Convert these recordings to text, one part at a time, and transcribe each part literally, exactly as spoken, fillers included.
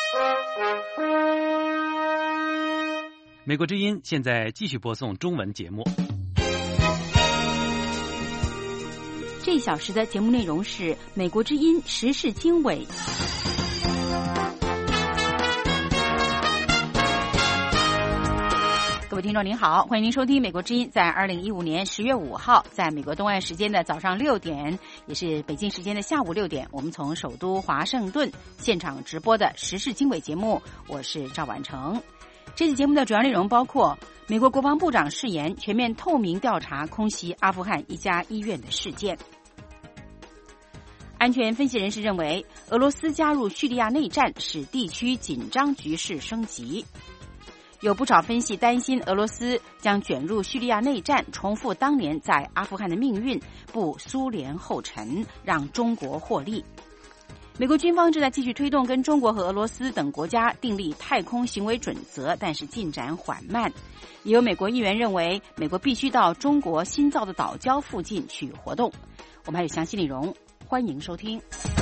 美国之音现在继续播送中文节目。 这一小时的节目内容是美国之音时事经纬。各位听众您好，欢迎您收听美国之音在二零一五年十月五号在美国东岸时间的早上六点，也是北京时间的下午六点，我们从首都华盛顿现场直播的时事经纬节目，我是赵婉成。这期节目的主要内容包括美国国防部长誓言全面透明调查空袭阿富汗一家医院的事件。安全分析人士认为，俄罗斯加入叙利亚内战使地区紧张局势升级。有不少分析担心俄罗斯将卷入叙利亚内战，重复当年在阿富汗的命运，步苏联后尘，让中国获利。美国军方正在继续推动跟中国和俄罗斯等国家订立太空行为准则，但是进展缓慢。也有美国议员认为，美国必须到中国新造的岛礁附近去活动。我们还有详细内容，欢迎收听。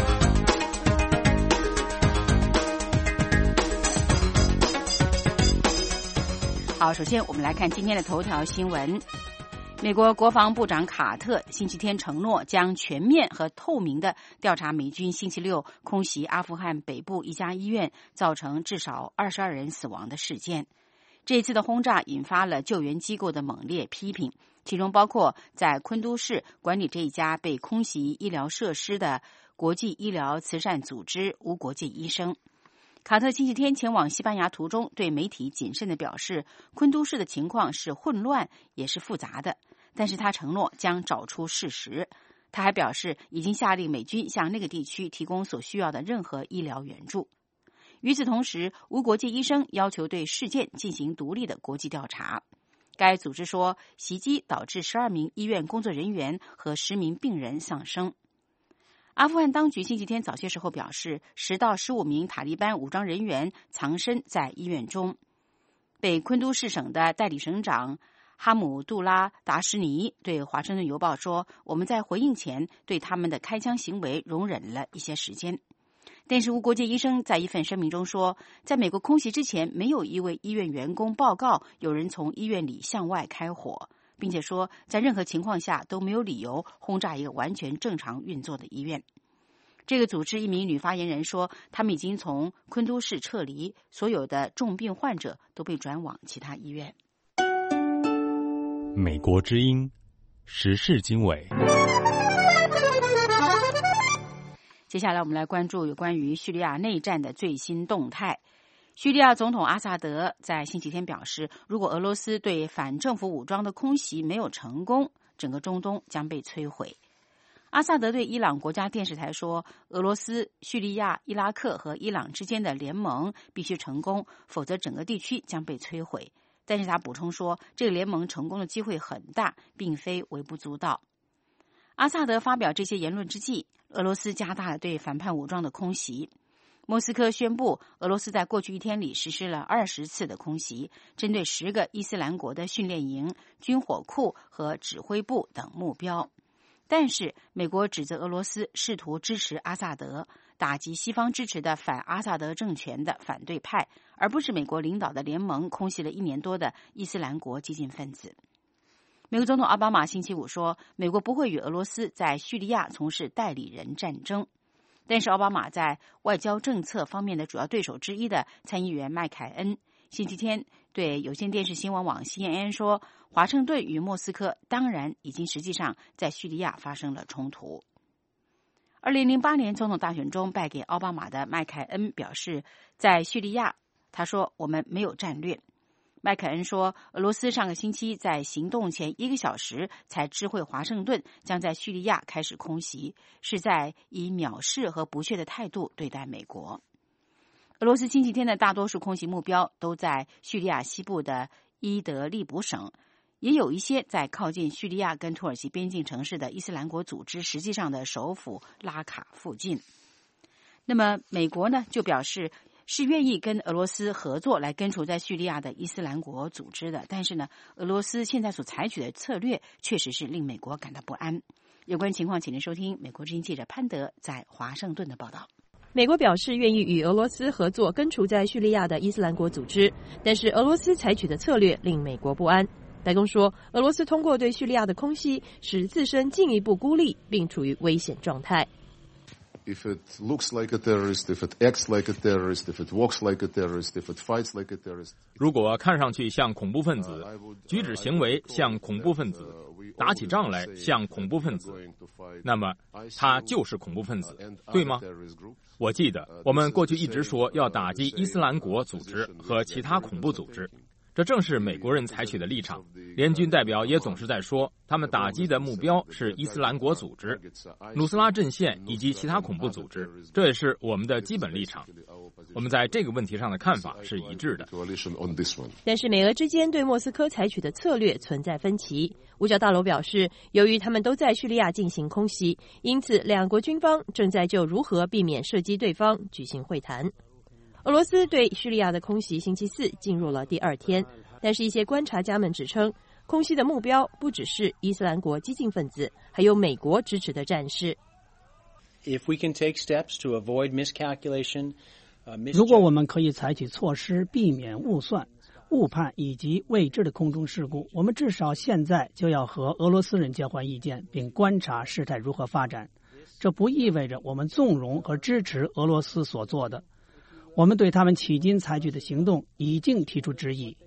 好，首先我们来看今天的头条新闻。美国国防部长卡特星期天承诺将全面和透明地调查美军星期六空袭阿富汗北部一家医院，造成至少二十二人死亡的事件。这一次的轰炸引发了救援机构的猛烈批评，其中包括在昆都市管理这一家被空袭医疗设施的国际医疗慈善组织无国界医生。卡特星期天前往西班牙途中，对媒体谨慎地表示，昆都市的情况是混乱也是复杂的，但是他承诺将找出事实。他还表示，已经下令美军向那个地区提供所需要的任何医疗援助。与此同时，无国界医生要求对事件进行独立的国际调查。该组织说，袭击导致十二名医院工作人员和十名病人丧生。阿富汗当局星期天早些时候表示，十到十五名塔利班武装人员藏身在医院中。被昆都士省的代理省长哈姆杜拉达什尼对华盛顿邮报说，我们在回应前对他们的开枪行为容忍了一些时间。但是无国界医生在一份声明中说，在美国空袭之前，没有一位医院员工报告有人从医院里向外开火，并且说在任何情况下都没有理由轰炸一个完全正常运作的医院。这个组织一名女发言人说，他们已经从昆都市撤离，所有的重病患者都被转往其他医院。 美国之音时事经纬。 接下来我们来关注有关于叙利亚内战的最新动态。叙利亚总统阿萨德在星期天表示，如果俄罗斯对反政府武装的空袭没有成功，整个中东将被摧毁。阿萨德对伊朗国家电视台说，俄罗斯、叙利亚、伊拉克和伊朗之间的联盟必须成功，否则整个地区将被摧毁。但是他补充说，这个联盟成功的机会很大，并非微不足道。阿萨德发表这些言论之际，俄罗斯加大了对反叛武装的空袭。莫斯科宣布，俄罗斯在过去一天里实施了二十次的空袭，针对十个伊斯兰国的训练营、军火库和指挥部等目标。但是美国指责俄罗斯试图支持阿萨德，打击西方支持的反阿萨德政权的反对派，而不是美国领导的联盟空袭了一年多的伊斯兰国激进分子。美国总统奥巴马星期五说，美国不会与俄罗斯在叙利亚从事代理人战争。但是奥巴马在外交政策方面的主要对手之一的参议员麦凯恩星期天对有线电视新闻网 C N N 说，华盛顿与莫斯科当然已经实际上在叙利亚发生了冲突。二零零八年总统大选中败给奥巴马的麦凯恩表示，在叙利亚，他说我们没有战略。麦凯恩说，俄罗斯上个星期在行动前一个小时才知会华盛顿将在叙利亚开始空袭，是在以藐视和不屑的态度对待美国。俄罗斯星期天的大多数空袭目标都在叙利亚西部的伊德利卜省，也有一些在靠近叙利亚跟土耳其边境城市的伊斯兰国组织实际上的首府拉卡附近。那么美国呢就表示是愿意跟俄罗斯合作来根除在叙利亚的伊斯兰国组织的，但是呢，俄罗斯现在所采取的策略确实是令美国感到不安。有关情况，请您收听美国之音记者潘德在华盛顿的报道。 美国表示愿意与俄罗斯合作根除在叙利亚的伊斯兰国组织，但是俄罗斯采取的策略令美国不安。白宫说，俄罗斯通过对叙利亚的空袭，使自身进一步孤立，并处于危险状态。 If it looks like a terrorist, if it acts like a terrorist, if it walks like a terrorist, if it fights like a terrorist. 如果看上去像恐怖分子，举止行为像恐怖分子，打起仗来像恐怖分子，那么他就是恐怖分子，对吗？我记得我们过去一直说要打击伊斯兰国组织和其他恐怖组织。这正是美国人采取的立场，联军代表也总是在说，他们打击的目标是伊斯兰国组织、努斯拉阵线以及其他恐怖组织，这也是我们的基本立场。我们在这个问题上的看法是一致的。 但是美俄之间对莫斯科采取的策略存在分歧。五角大楼表示，由于他们都在叙利亚进行空袭，因此两国军方正在就如何避免射击对方举行会谈。俄罗斯对叙利亚的空袭星期四进入了第二天，但是一些观察家们指称，空袭的目标不只是伊斯兰国激进分子，还有美国支持的战士。 如果我们可以采取措施避免误算、误判以及未知的空中事故，我们至少现在就要和俄罗斯人交换意见，并观察事态如何发展。这不意味着我们纵容和支持俄罗斯所做的。我们对他们迄今采取的行动已经提出质疑。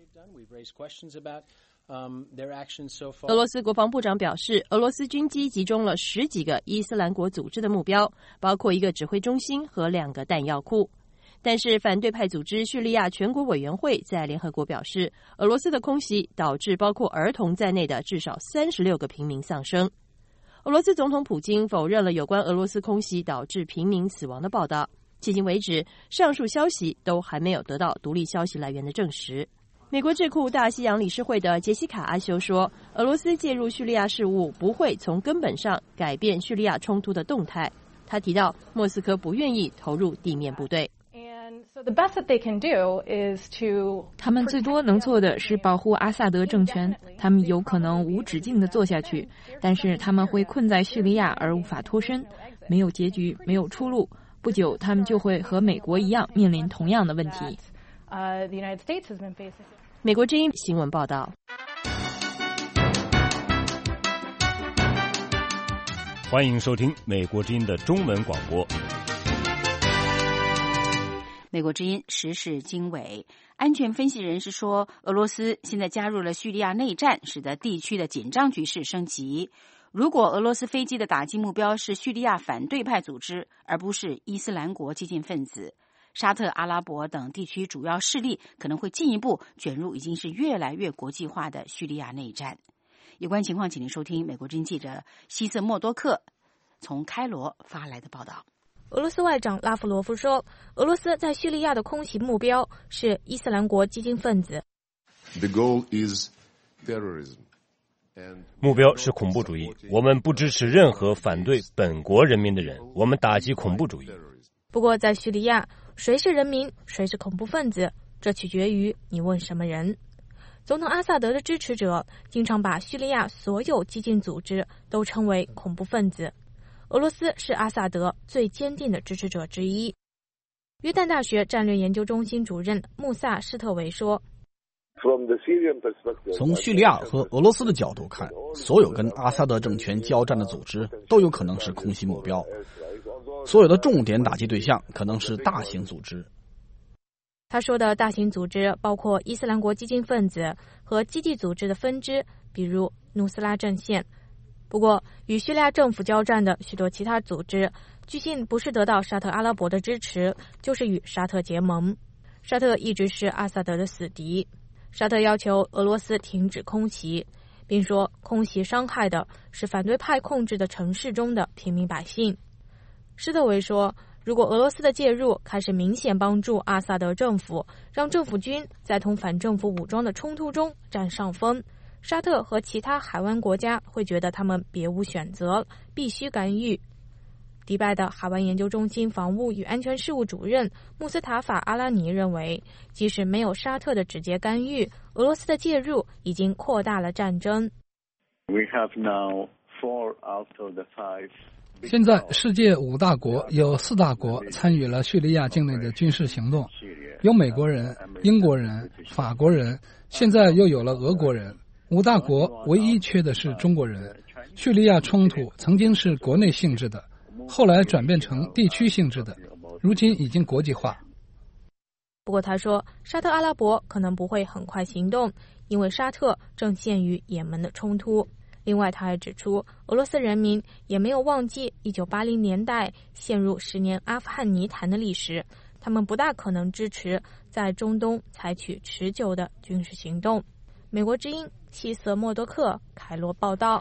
俄罗斯国防部长表示，俄罗斯军机击中了十几个伊斯兰国组织的目标，包括一个指挥中心和两个弹药库。但是反对派组织叙利亚全国委员会在联合国表示，俄罗斯的空袭导致包括儿童在内的至少三十六个平民丧生。俄罗斯总统普京否认了有关俄罗斯空袭导致平民死亡的报道。迄今为止，上述消息都还没有得到独立消息来源的证实。美国智库大西洋理事会的杰西卡·阿修说，俄罗斯介入叙利亚事务不会从根本上改变叙利亚冲突的动态。他提到，莫斯科不愿意投入地面部队。 他们最多能做的是保护阿萨德政权，他们有可能无止境地做下去，但是他们会困在叙利亚而无法脱身，没有结局，没有出路。不久，他们就会和美国一样面临同样的问题。 美国之音新闻报道。 欢迎收听美国之音的中文广播。 美国之音时事经纬，安全分析人士说，俄罗斯现在加入了叙利亚内战，使得地区的紧张局势升级。如果俄罗斯飞机的打击目标是叙利亚反对派组织，而不是伊斯兰国激进分子，沙特阿拉伯等地区主要势力可能会进一步卷入已经是越来越国际化的叙利亚内战。有关情况，请您收听美国之音记者希瑟默多克从开罗发来的报道。 俄罗斯外长拉夫罗夫说，俄罗斯在叙利亚的空袭目标是伊斯兰国激进分子。 The goal is terrorism. 目标是恐怖主义，我们不支持任何反对本国人民的人，我们打击恐怖主义。 不过在叙利亚，谁是人民，谁是恐怖分子，这取决于你问什么人。总统阿萨德的支持者经常把叙利亚所有激进组织都称为恐怖分子。俄罗斯是阿萨德最坚定的支持者之一。约旦大学战略研究中心主任穆萨施特维说， 从叙利亚和俄罗斯的角度看，所有跟阿萨德政权交战的组织都有可能是空袭目标，所有的重点打击对象可能是大型组织。 他说的大型组织包括伊斯兰国激进分子和基地组织的分支，比如努斯拉阵线。不过，与叙利亚政府交战的许多其他组织，据信不是得到沙特阿拉伯的支持，就是与沙特结盟。沙特一直是阿萨德的死敌。沙特要求俄罗斯停止空袭，并说空袭伤害的是反对派控制的城市中的平民百姓。施特维说，如果俄罗斯的介入开始明显帮助阿萨德政府，让政府军在同反政府武装的冲突中占上风，沙特和其他海湾国家会觉得他们别无选择，必须干预。迪拜的海湾研究中心防务与安全事务主任穆斯塔法·阿拉尼认为，即使没有沙特的直接干预，俄罗斯的介入已经扩大了战争。 现在世界五大国有四大国参与了叙利亚境内的军事行动，有美国人、英国人、法国人，现在又有了俄国人。五大国唯一缺的是中国人。叙利亚冲突曾经是国内性质的，后来转变成地区性质的，如今已经国际化。 不过他说，沙特阿拉伯可能不会很快行动，因为沙特正陷于也门的冲突。另外他还指出，俄罗斯人民也没有忘记一九八零年代陷入十年阿富汗泥潭的历史，他们不大可能支持在中东采取持久的军事行动。美国之音希瑟默多克凯罗报道。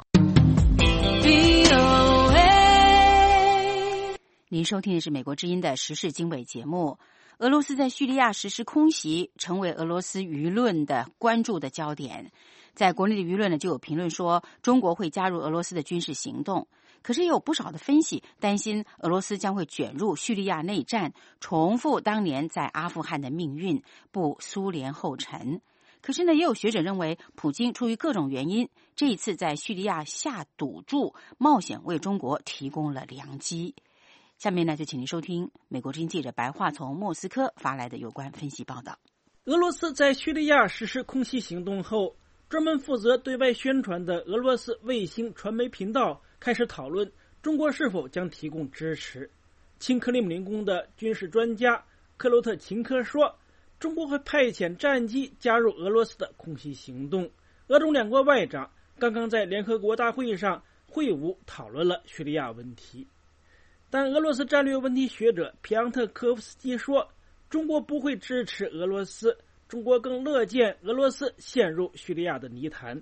您收听的是美国之音的时事经纬节目。俄罗斯在叙利亚实施空袭，成为俄罗斯舆论的关注的焦点。在国内的舆论呢，就有评论说中国会加入俄罗斯的军事行动，可是也有不少的分析担心俄罗斯将会卷入叙利亚内战，重复当年在阿富汗的命运，步苏联后尘。可是呢，也有学者认为，普京出于各种原因，这一次在叙利亚下赌注，冒险为中国提供了良机。下面呢，就请您收听美国之音记者白桦从莫斯科发来的有关分析报道。 俄罗斯在叙利亚实施空袭行动后，专门负责对外宣传的俄罗斯卫星传媒频道开始讨论中国是否将提供支持。亲克里姆林宫的军事专家克洛特琴科说，中国会派遣战机加入俄罗斯的空袭行动。俄中两国外长刚刚在联合国大会上会晤讨论了叙利亚问题。但俄罗斯战略问题学者皮昂特科夫斯基说，中国不会支持俄罗斯，中国更乐见俄罗斯陷入叙利亚的泥潭。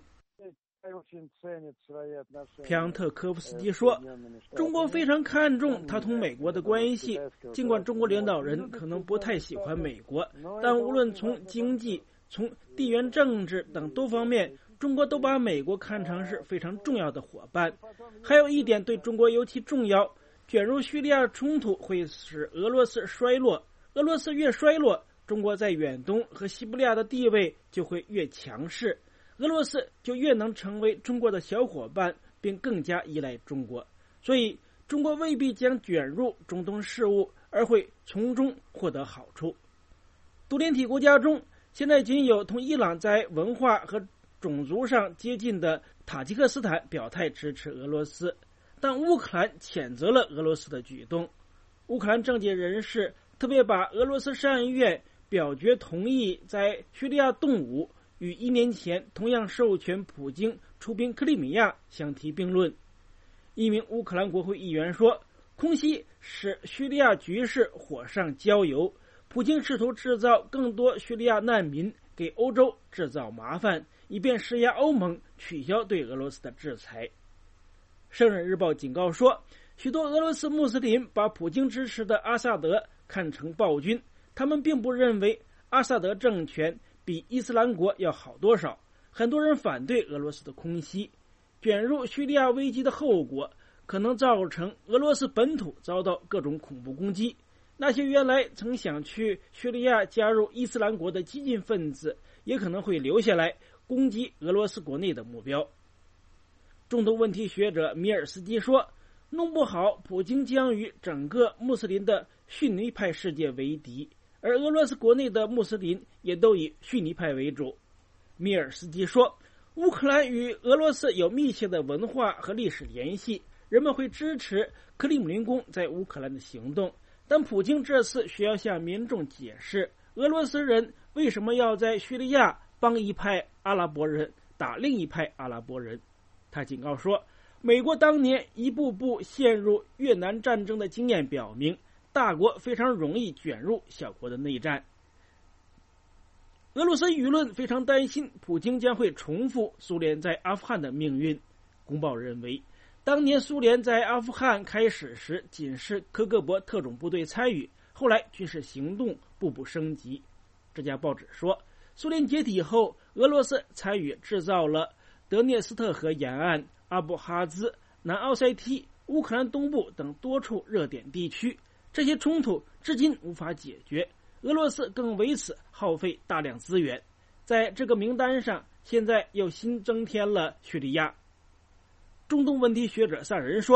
皮昂特科夫斯基说，中国非常看重他同美国的关系，尽管中国领导人可能不太喜欢美国，但无论从经济、从地缘政治等多方面，中国都把美国看成是非常重要的伙伴。还有一点对中国尤其重要，卷入叙利亚冲突会使俄罗斯衰落，俄罗斯越衰落，中国在远东和西伯利亚的地位就会越强势，俄罗斯就越能成为中国的小伙伴，并更加依赖中国。所以中国未必将卷入中东事务，而会从中获得好处。独联体国家中，现在仅有同伊朗在文化和种族上接近的塔吉克斯坦表态支持俄罗斯，但乌克兰谴责了俄罗斯的举动。乌克兰政界人士特别把俄罗斯上议院表决同意在叙利亚动武与一年前同样授权普京出兵克里米亚相提并论。一名乌克兰国会议员说，空袭使叙利亚局势火上浇油，普京试图制造更多叙利亚难民，给欧洲制造麻烦，以便施压欧盟取消对俄罗斯的制裁。圣人日报警告说，许多俄罗斯穆斯林把普京支持的阿萨德看成暴君，他们并不认为阿萨德政权比伊斯兰国要好多少。很多人反对俄罗斯的空袭，卷入叙利亚危机的后果可能造成俄罗斯本土遭到各种恐怖攻击。那些原来曾想去叙利亚加入伊斯兰国的激进分子也可能会留下来攻击俄罗斯国内的目标。中东问题学者米尔斯基说，弄不好普京将与整个穆斯林的逊尼派世界为敌，而俄罗斯国内的穆斯林也都以逊尼派为主。米尔斯基说，乌克兰与俄罗斯有密切的文化和历史联系，人们会支持克里姆林宫在乌克兰的行动，但普京这次需要向民众解释，俄罗斯人为什么要在叙利亚帮一派阿拉伯人打另一派阿拉伯人。他警告说，美国当年一步步陷入越南战争的经验表明，大国非常容易卷入小国的内战。俄罗斯舆论非常担心普京将会重复苏联在阿富汗的命运。公报认为，当年苏联在阿富汗开始时仅是科格勃特种部队参与，后来军事行动步步升级。这家报纸说，苏联解体后，俄罗斯参与制造了德涅斯特河沿岸、阿布哈兹、南奥塞梯、乌克兰东部等多处热点地区，这些冲突至今无法解决，俄罗斯更为此耗费大量资源。在这个名单上，现在又新增添了叙利亚。中东问题学者萨人说，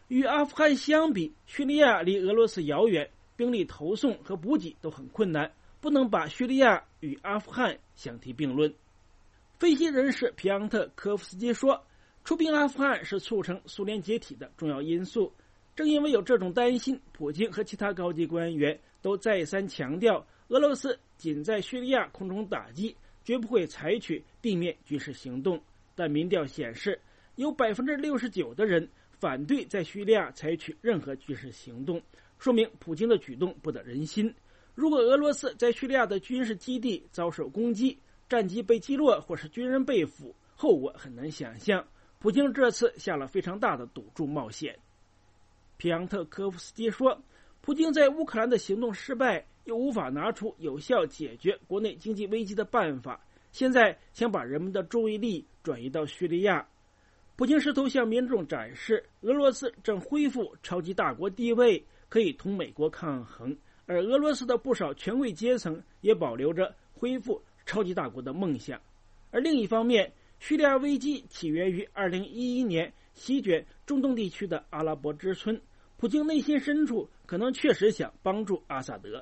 与阿富汗相比，叙利亚离俄罗斯遥远，兵力投送和补给都很困难，不能把叙利亚与阿富汗相提并论。分析人士皮昂特科夫斯基说，出兵阿富汗是促成苏联解体的重要因素。正因为有这种担心，普京和其他高级官员都再三强调，俄罗斯仅在叙利亚空中打击，绝不会采取地面军事行动。但民调显示，有百分之六十九的人反对在叙利亚采取任何军事行动，说明普京的举动不得人心。如果俄罗斯在叙利亚的军事基地遭受攻击，战机被击落或是军人被俘，后果很难想象。普京这次下了非常大的赌注冒险。皮昂特科夫斯基说，普京在乌克兰的行动失败，又无法拿出有效解决国内经济危机的办法，现在想把人们的注意力转移到叙利亚。普京试图向民众展示，俄罗斯正恢复超级大国地位，可以同美国抗衡，而俄罗斯的不少权贵阶层也保留着恢复超级大国的梦想。而另一方面，叙利亚危机起源于二零一一年席卷中东地区的阿拉伯之春，普京内心深处可能确实想帮助阿萨德。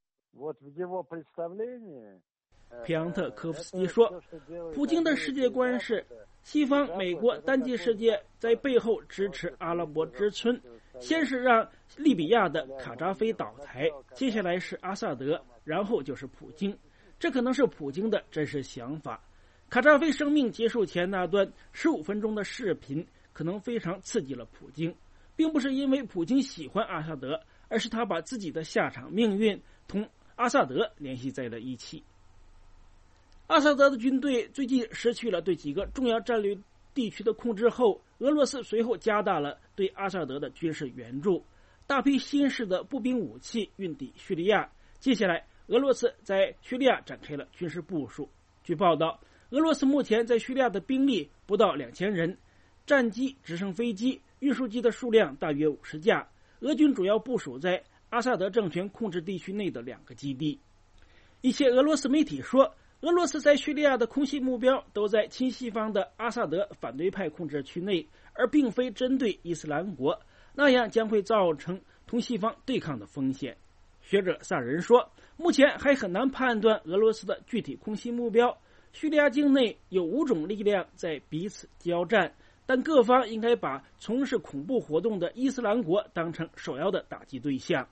皮昂特科夫斯基说，普京的世界观是西方美国单极世界在背后支持阿拉伯之春，先是让利比亚的卡扎菲倒台，接下来是阿萨德，然后就是普京。这可能是普京的真实想法。卡扎菲生命结束前那段十五分钟的视频可能非常刺激了普京，并不是因为普京喜欢阿萨德，而是他把自己的下场命运同阿萨德联系在了一起。阿萨德的军队最近失去了对几个重要战略地区的控制后，俄罗斯随后加大了对阿萨德的军事援助，大批新式的步兵武器运抵叙利亚。接下来，俄罗斯在叙利亚展开了军事部署。据报道，俄罗斯目前在叙利亚的兵力不到两千人，战机、直升飞机、运输机的数量大约五十架。俄军主要部署在阿萨德政权控制地区内的两个基地。一些俄罗斯媒体说，俄罗斯在叙利亚的空袭目标都在亲西方的阿萨德反对派控制区内，而并非针对伊斯兰国，那样将会造成同西方对抗的风险。学者萨仁说，目前还很难判断俄罗斯的具体空袭目标。叙利亚境内有五种力量在彼此交战，但各方应该把从事恐怖活动的伊斯兰国当成首要的打击对象。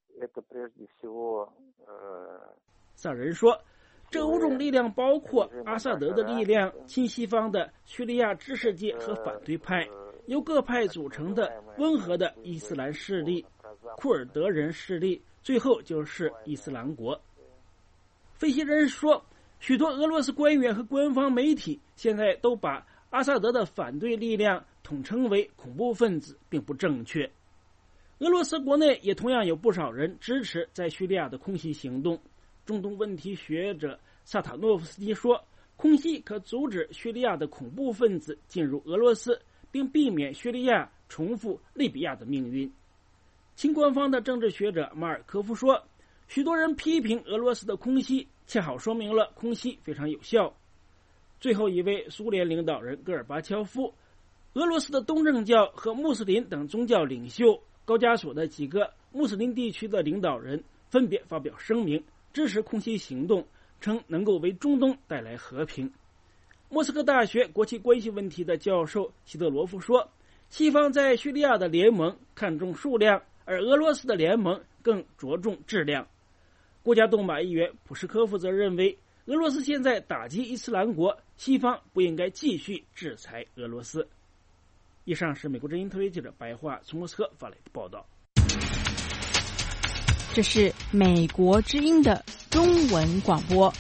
萨仁说，这五种力量包括阿萨德的力量、亲西方的叙利亚知识界和反对派，由各派组成的温和的伊斯兰势力、库尔德人势力，最后就是伊斯兰国。分析人士说，许多俄罗斯官员和官方媒体现在都把阿萨德的反对力量统称为恐怖分子，并不正确。俄罗斯国内也同样有不少人支持在叙利亚的空袭行动。中东问题学者萨塔诺夫斯基说，空袭可阻止叙利亚的恐怖分子进入俄罗斯，并避免叙利亚重复利比亚的命运。亲官方的政治学者马尔科夫说，许多人批评俄罗斯的空袭，恰好说明了空袭非常有效。最后一位苏联领导人戈尔巴乔夫、俄罗斯的东正教和穆斯林等宗教领袖、高加索的几个穆斯林地区的领导人分别发表声明，支持空袭行动，称能够为中东带来和平。莫斯科大学国际关系问题的教授希德罗夫说，西方在叙利亚的联盟看重数量，而俄罗斯的联盟更着重质量。国家杜马议员普什科夫则认为，俄罗斯现在打击伊斯兰国，西方不应该继续制裁俄罗斯。以上是美国之音特约记者白桦从莫斯科发来的报道。 这是美国之音的中文广播。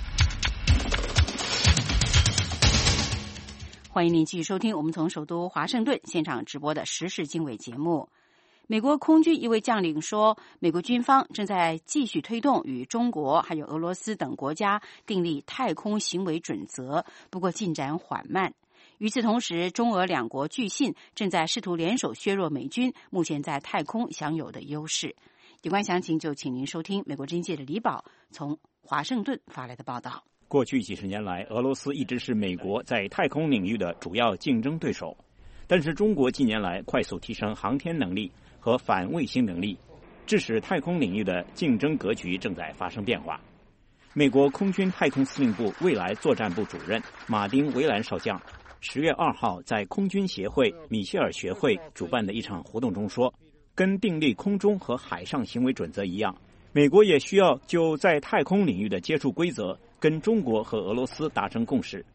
欢迎您继续收听我们从首都华盛顿现场直播的时事经纬节目。美国空军一位将领说，美国军方正在继续推动与中国还有俄罗斯等国家订立太空行为准则，不过进展缓慢。与此同时，中俄两国据信正在试图联手削弱美军目前在太空享有的优势。有关详情就请您收听美国之音记者李宝从华盛顿发来的报道。 过去几十年来，俄罗斯一直是美国在太空领域的主要竞争对手。 但是中国近年来快速提升航天能力和反卫星能力，致使太空领域的竞争格局正在发生变化。美国空军太空司令部未来作战部主任马丁·维兰少将十月二号在空军协会米歇尔学会主办的一场活动中说，跟订立空中和海上行为准则一样，美国也需要就在太空领域的接触规则跟中国和俄罗斯达成共识。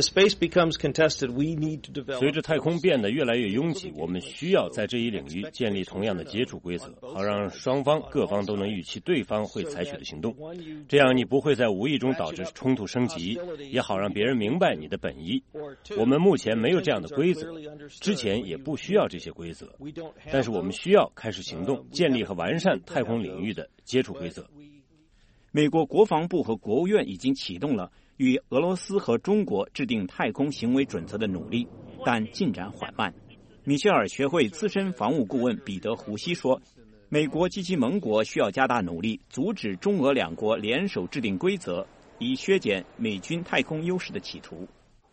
随着太空变得越来越拥挤，我们需要在这一领域建立同样的接触规则，好让双方各方都能预期对方会采取的行动，这样你不会在无意中导致冲突升级，也好让别人明白你的本意。我们目前没有这样的规则，之前也不需要这些规则，但是我们需要开始行动，建立和完善太空领域的接触规则。 美国国防部和国务院已经启动了与俄罗斯和中国制定太空行为准则的努力，但进展缓慢。米歇尔学会资深防务顾问彼得·胡西说，美国及其盟国需要加大努力，阻止中俄两国联手制定规则，以削减美军太空优势的企图。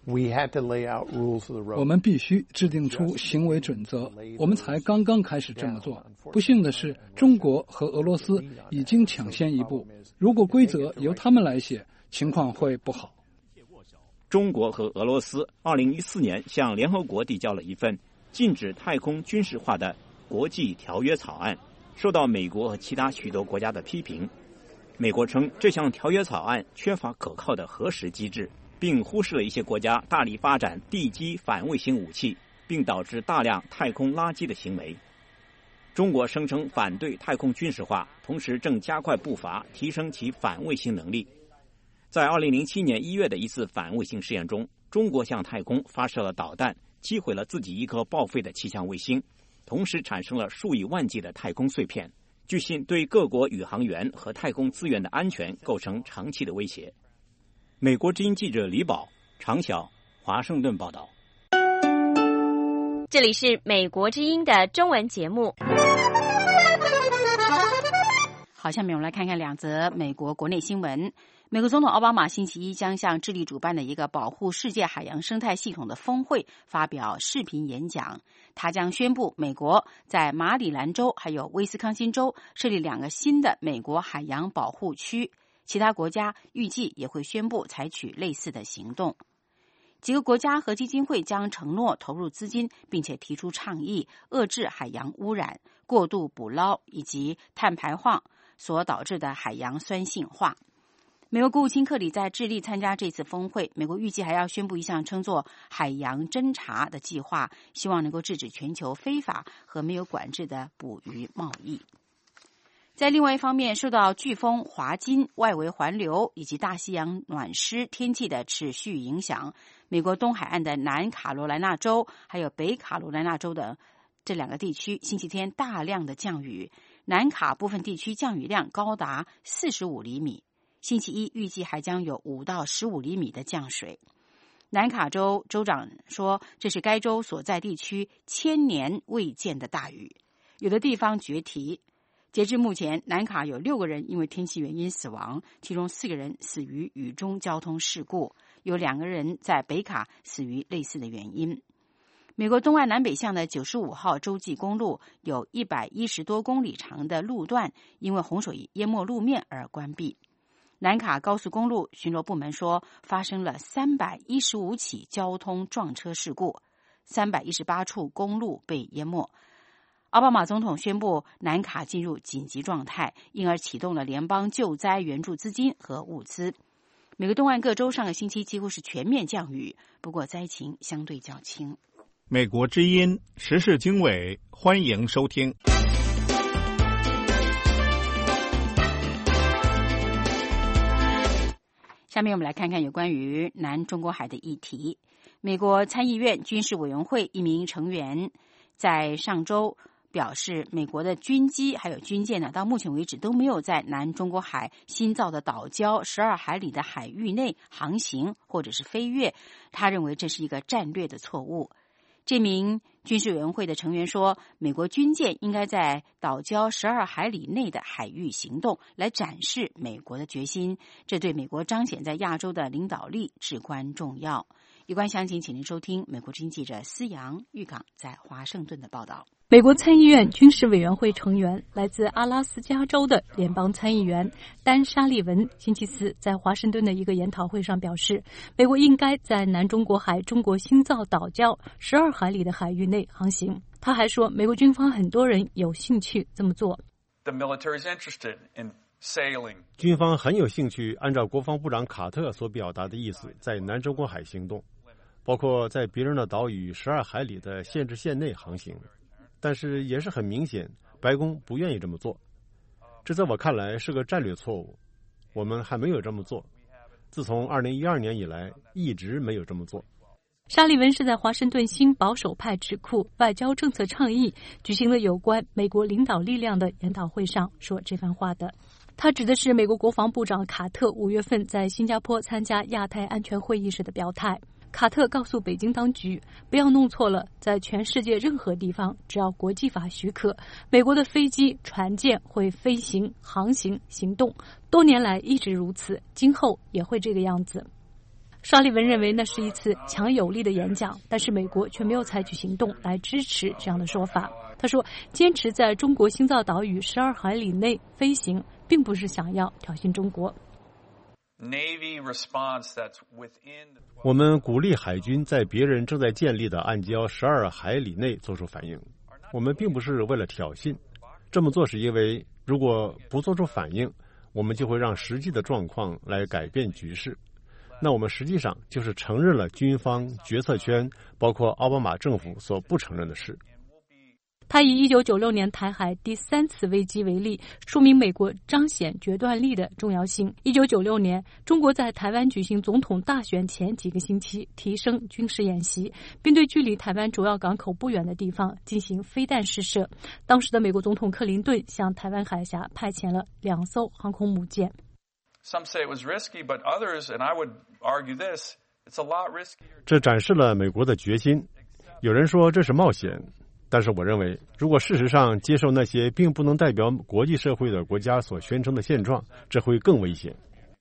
我们必须制定出行为准则，我们才刚刚开始这么做。不幸的是，中国和俄罗斯已经抢先一步，如果规则由他们来写，情况会不好。 中国和俄罗斯二零一四年向联合国递交了一份禁止太空军事化的国际条约草案，受到美国和其他许多国家的批评。美国称这项条约草案缺乏可靠的核实机制，并忽视了一些国家大力发展地基反卫星武器，并导致大量太空垃圾的行为。中国声称反对太空军事化，同时正加快步伐提升其反卫星能力。在二零零七年一月的一次反卫星试验中，中国向太空发射了导弹，击毁了自己一颗报废的气象卫星，同时产生了数以万计的太空碎片，据信对各国宇航员和太空资源的安全构成长期的威胁。美国之音记者李宝、常晓，华盛顿报道。 这里是美国之音的中文节目。 好，下面我们来看看两则美国国内新闻。美国总统奥巴马星期一将向智利主办的一个保护世界海洋生态系统的峰会发表视频演讲。他将宣布美国在马里兰州还有威斯康辛州设立两个新的美国海洋保护区，其他国家预计也会宣布采取类似的行动。几个国家和基金会将承诺投入资金，并且提出倡议，遏制海洋污染、过度捕捞以及碳排放所导致的海洋酸性化。美国国务卿克里在智利参加这次峰会，美国预计还要宣布一项称作海洋侦察的计划，希望能够制止全球非法和没有管制的捕鱼贸易。在另外一方面，受到飓风华金、外围环流以及大西洋暖湿天气的持续影响，美国东海岸的南卡罗来纳州还有北卡罗来纳州的这两个地区星期天大量的降雨，南卡部分地区降雨量高达四十五厘米，星期一预计还将有五到十五厘米的降水。南卡州州长说，这是该州所在地区千年未见的大雨，有的地方决堤。截至目前，南卡有六个人因为天气原因死亡，其中四个人死于雨中交通事故，有两个人在北卡死于类似的原因。美国东岸南北向的九十五号洲际公路有一百一十多公里长的路段因为洪水淹没路面而关闭。南卡高速公路巡逻部门说，发生了三百一十五起交通撞车事故，三百一十八处公路被淹没。奥巴马总统宣布南卡进入紧急状态，因而启动了联邦救灾援助资金和物资。美国东岸各州上个星期几乎是全面降雨，不过灾情相对较轻。 美国之音时事经纬，欢迎收听。 下面我们来看看有关于南中国海的议题。美国参议院军事委员会一名成员在上周表示，美国的军机还有军舰呢，到目前为止都没有在南中国海新造的岛礁十二海里的海域内航行或者是飞越。他认为这是一个战略的错误。这名军事委员会的成员说，美国军舰应该在岛礁十二海里内的海域行动，来展示美国的决心，这对美国彰显在亚洲的领导力至关重要。 有关详情，请您收听美国之音记者思阳玉港在华盛顿的报道。 美国参议院军事委员会成员、来自阿拉斯加州的联邦参议员丹·沙利文星期四在华盛顿的一个研讨会上表示，美国应该在南中国海中国新造岛礁十二海里的海域内航行。他还说，美国军方很多人有兴趣这么做。 军方很有兴趣按照国防部长卡特所表达的意思，在南中国海行动，包括在别人的岛屿十二海里的限制线内航行。但是也是很明显，白宫不愿意这么做，这在我看来是个战略错误。我们还没有这么做，自从二零一二年以来一直没有这么做。 沙利文是在华盛顿新保守派智库外交政策倡议举行的有关美国领导力量的研讨会上说这番话的。他指的是美国国防部长卡特五月份在新加坡参加亚太安全会议时的表态。卡特告诉北京当局，不要弄错了，在全世界任何地方，只要国际法许可，美国的飞机、船舰会飞行、航行、行动，多年来一直如此，今后也会这个样子。沙利文认为那是一次强有力的演讲，但是美国却没有采取行动来支持这样的说法。他说，坚持在中国新造岛屿十二海里内飞行，并不是想要挑衅中国。 我们鼓励海军在别人正在建立的暗礁十二海里内做出反应，我们并不是为了挑衅，这么做是因为如果不做出反应，我们就会让实际的状况来改变局势。那我们实际上就是承认了军方决策圈，包括奥巴马政府所不承认的事。 他以一九九六年台海第三次危机为例，说明美国彰显决断力的重要性。一九九六年，中国在台湾举行总统大选前几个星期提升军事演习，并对距离台湾主要港口不远的地方进行飞弹试射。当时的美国总统克林顿向台湾海峡派遣了两艘航空母舰。 这展示了美国的决心。有人说这是冒险，但是我认为，如果事实上接受那些并不能代表国际社会的国家所宣称的现状，这会更危险。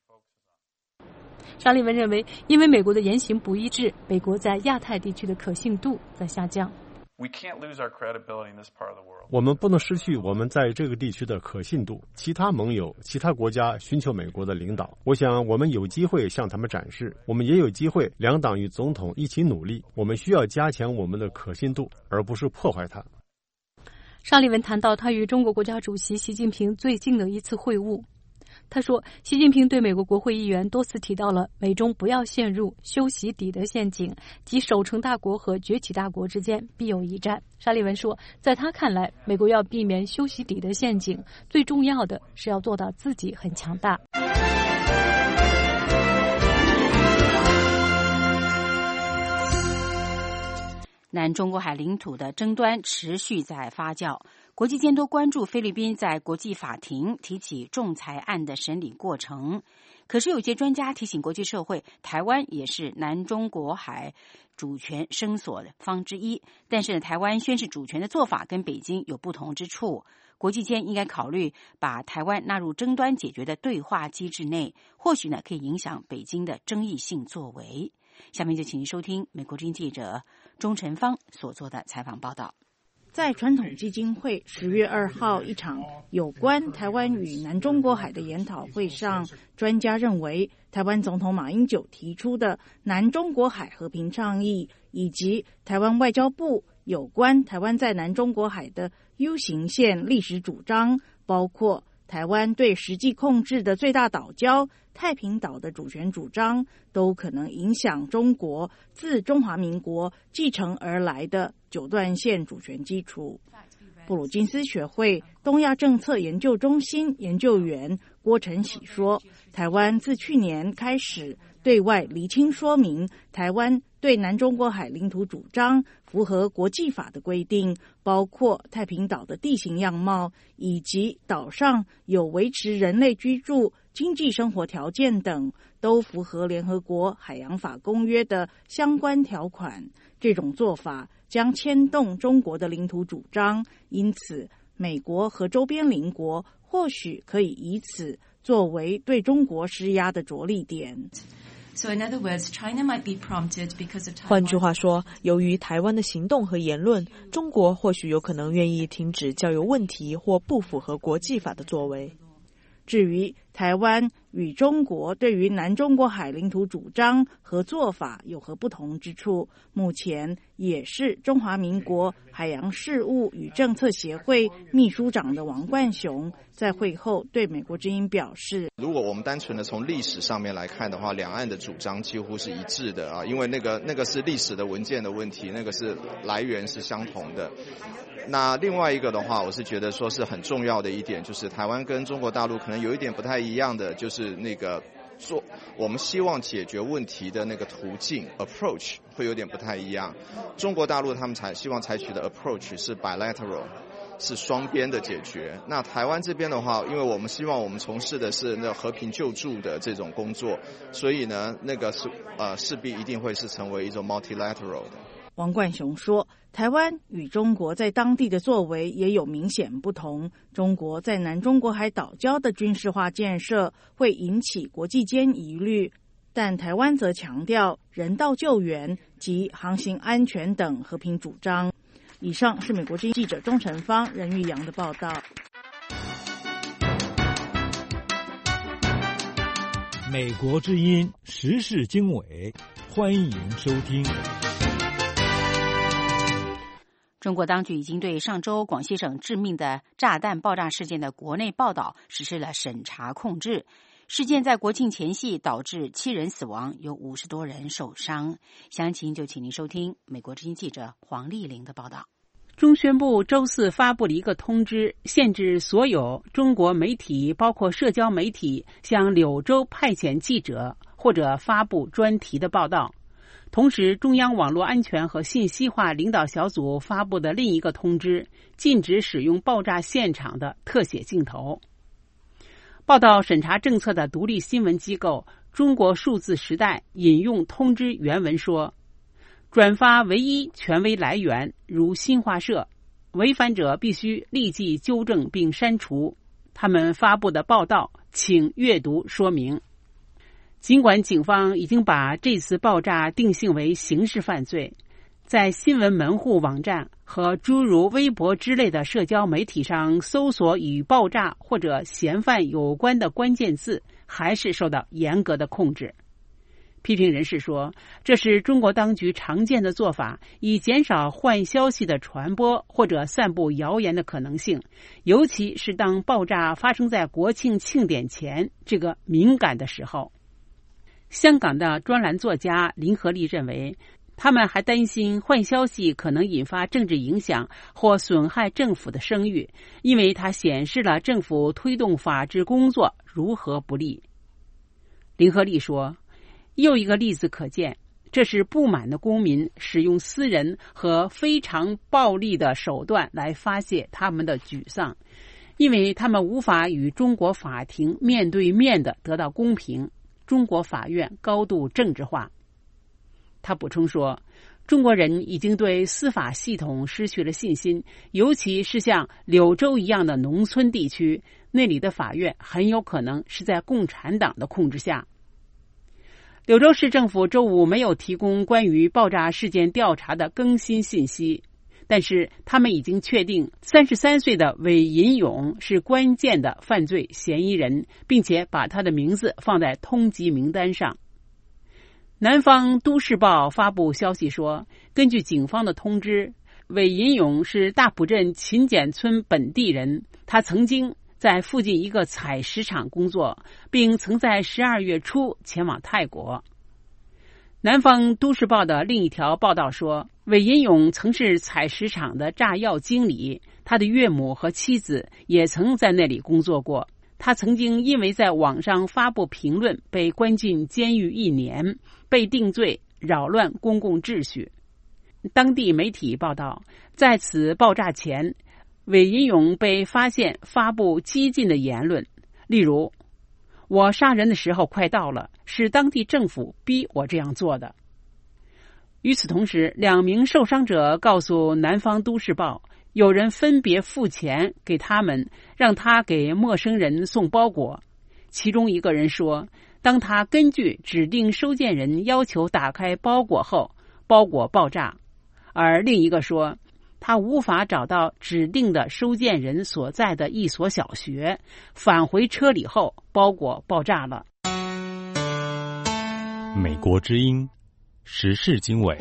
沙利文认为，因为美国的言行不一致，美国在亚太地区的可信度在下降。 我们不能失去我们在这个地区的可信度。其他盟友、其他国家寻求美国的领导，我想我们有机会向他们展示，我们也有机会两党与总统一起努力。我们需要加强我们的可信度，而不是破坏它。 沙利文谈到他与中国国家主席习近平最近的一次会晤。他说，习近平对美国国会议员多次提到了美中不要陷入修习底德陷阱，即守成大国和崛起大国之间必有一战。沙利文说，在他看来，美国要避免修习底德陷阱，最重要的是要做到自己很强大。 南中国海领土的争端持续在发酵，国际间都关注菲律宾在国际法庭提起仲裁案的审理过程。可是有些专家提醒国际社会，台湾也是南中国海主权声索方之一，但是台湾宣示主权的做法跟北京有不同之处。国际间应该考虑把台湾纳入争端解决的对话机制内，或许呢可以影响北京的争议性作为。下面就请您收听美国之音记者钟晨芳所做的采访报道。 在传统基金会十月二号一场有关台湾与南中国海的研讨会上，专家认为台湾总统马英九提出的南中国海和平倡议，以及台湾外交部有关台湾在南中国海的 U 型线历史主张，包括台湾对实际控制的最大岛礁太平岛的主权主张，都可能影响中国自中华民国继承而来的九段线主权基础。布鲁金斯学会东亚政策研究中心研究员郭晨喜说，台湾自去年开始对外厘清说明台湾对南中国海领土主张符合国际法的规定，包括太平岛的地形样貌，以及岛上有维持人类居住、经济生活条件等，都符合联合国海洋法公约的相关条款。这种做法将牵动中国的领土主张，因此美国和周边邻国或许可以以此作为对中国施压的着力点。 换句话说，由于台湾的行动和言论，中国或许有可能愿意停止较有问题或不符合国际法的作为。 至于台湾与中国对于南中国海领土主张和做法有何不同之处，目前也是中华民国海洋事务与政策协会秘书长的王冠雄在会后对美国之音表示， 如果我们单纯的从历史上面来看的话，两岸的主张几乎是一致的啊，因为那个那个是历史的文件的问题，那个是来源是相同的。那另外一个的话，我是觉得说是很重要的一点，就是台湾跟中国大陆可能有一点不太一样的，就是那个做我们希望解决问题的那个途径 approach 会有点不太一样。中国大陆他们才希望采取的 approach 是 bilateral， 是双边的解决。那台湾这边的话，因为我们希望我们从事的是那和平救助的这种工作，所以呢，那个是呃势必一定会是成为一种 multilateral 的。 王冠雄说，台湾与中国在当地的作为也有明显不同。中国在南中国海岛礁的军事化建设会引起国际间疑虑，但台湾则强调人道救援及航行安全等和平主张。以上是美国之音记者钟成芳、任玉阳的报道。 美国之音时事经纬，欢迎收听。 中国当局已经对上周广西省致命的炸弹爆炸事件的国内报道实施了审查控制。事件在国庆前夕导致七人死亡，有五十多人受伤。详情就请您收听美国之音记者黄丽玲的报道。 中宣部周四发布了一个通知，限制所有中国媒体，包括社交媒体，向柳州派遣记者或者发布专题的报道。同时，中央网络安全和信息化领导小组发布的另一个通知，禁止使用爆炸现场的特写镜头。报道审查政策的独立新闻机构中国数字时代引用通知原文说，转发唯一权威来源如新华社，违反者必须立即纠正并删除他们发布的报道，请阅读说明。尽管警方已经把这次爆炸定性为刑事犯罪，在新闻门户网站和诸如微博之类的社交媒体上搜索与爆炸或者嫌犯有关的关键字，还是受到严格的控制。批评人士说，这是中国当局常见的做法，以减少坏消息的传播或者散布谣言的可能性，尤其是当爆炸发生在国庆庆典前这个敏感的时候。香港的专栏作家林和利认为，他们还担心坏消息可能引发政治影响或损害政府的声誉，因为它显示了政府推动法治工作如何不利。林和利说，又一个例子可见，这是不满的公民使用私人和非常暴力的手段来发泄他们的沮丧，因为他们无法与中国法庭面对面的得到公平。中国法院高度政治化。他补充说，中国人已经对司法系统失去了信心，尤其是像柳州一样的农村地区，那里的法院很有可能是在共产党的控制下。柳州市政府周五没有提供关于爆炸事件调查的更新信息，但是他们已经确定三十三岁的韦银勇是关键的犯罪嫌疑人，并且把他的名字放在通缉名单上。南方都市报发布消息说，根据警方的通知，韦银勇是大埔镇秦简村本地人，他曾经在附近一个采石场工作，并曾在十二月初前往泰国。南方都市报的另一条报道说，韦银勇曾是采石场的炸药经理，他的岳母和妻子也曾在那里工作过。他曾经因为在网上发布评论被关进监狱一年，被定罪扰乱公共秩序。当地媒体报道，在此爆炸前，韦银勇被发现发布激进的言论，例如，我杀人的时候快到了，是当地政府逼我这样做的。与此同时，两名受伤者告诉南方都市报，有人分别付钱给他们，让他给陌生人送包裹。 其中一个人说，当他根据指定收件人要求打开包裹后，包裹爆炸；而另一个说，他无法找到指定的收件人所在的一所小学，返回车里后，包裹爆炸了。 美国之音，时事经纬。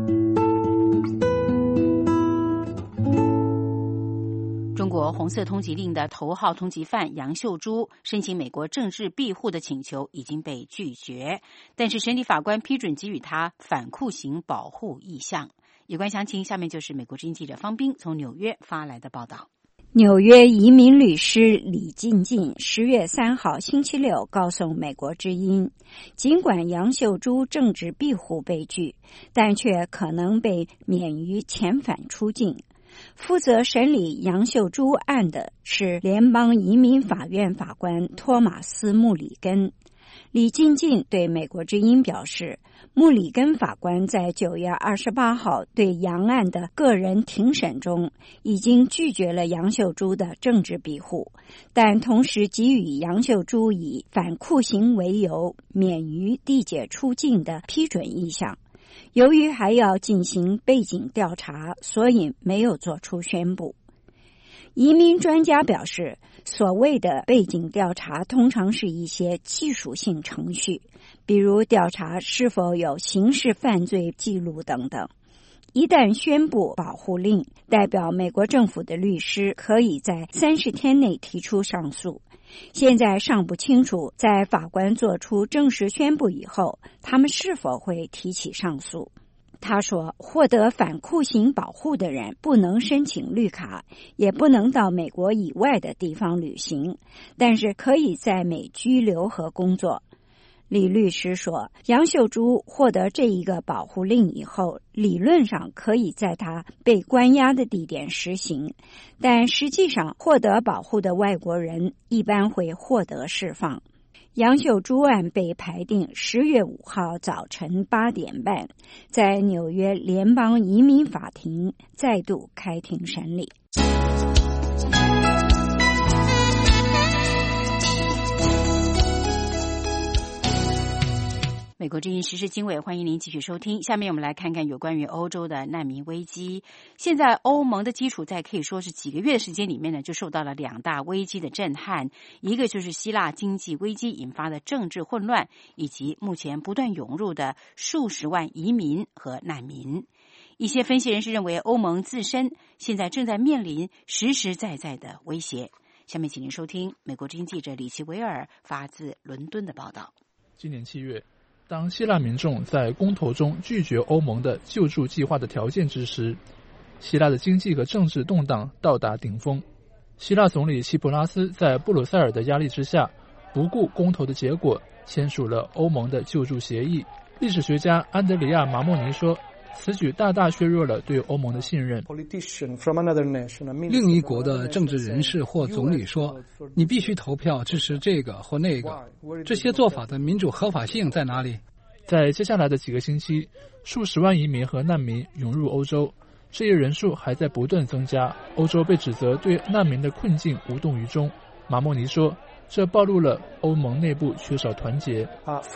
中国红色通缉令的头号通缉犯杨秀珠申请美国政治庇护的请求已经被拒绝，但是审理法官批准给予他反酷刑保护意向。有关详情，下面就是美国之音记者方斌从纽约发来的报道。 纽约移民律师李进进十月三号星期六告诉美国之音，尽管杨秀珠政治庇护被拒，但却可能被免于遣返出境。负责审理杨秀珠案的是联邦移民法院法官托马斯·穆里根。李进进对美国之音表示，穆里根法官在九月二十八号对杨案的个人庭审中已经拒绝了杨秀珠的政治庇护，但同时给予杨秀珠以反酷刑为由免于递解出境的批准意向。由于还要进行背景调查，所以没有做出宣布。移民专家表示，所谓的背景调查通常是一些技术性程序，比如调查是否有刑事犯罪记录等等。一旦宣布保护令，代表美国政府的律师可以在三十天内提出上诉。现在尚不清楚，在法官做出正式宣布以后，他们是否会提起上诉。他说，获得反酷刑保护的人不能申请绿卡，也不能到美国以外的地方旅行，但是可以在美居留和工作。李律师说，杨秀珠获得这一个保护令以后，理论上可以在他被关押的地点实行，但实际上获得保护的外国人一般会获得释放。杨秀珠案被排定十月五号早晨八点半，在纽约联邦移民法庭再度开庭审理。 美国之音时事经纬，欢迎您继续收听。下面我们来看看有关于欧洲的难民危机。现在欧盟的基础在可以说是几个月的时间里面呢，就受到了两大危机的震撼，一个就是希腊经济危机引发的政治混乱，以及目前不断涌入的数十万移民和难民。一些分析人士认为，欧盟自身现在正在面临实实在在的威胁。下面请您收听美国之音记者李奇维尔发自伦敦的报道。 今年七月，当希腊民众在公投中拒绝欧盟的救助计划的条件之时，希腊的经济和政治动荡到达顶峰。希腊总理希普拉斯在布鲁塞尔的压力之下，不顾公投的结果，签署了欧盟的救助协议。历史学家安德里亚·马莫尼说，此举大大削弱了对欧盟的信任。 另一国的政治人士或总理说，你必须投票支持这个或那个，这些做法的民主合法性在哪里？ 在接下来的几个星期，数十万移民和难民涌入欧洲，这一人数还在不断增加。欧洲被指责对难民的困境无动于衷。马莫尼说，这暴露了欧盟内部缺少团结。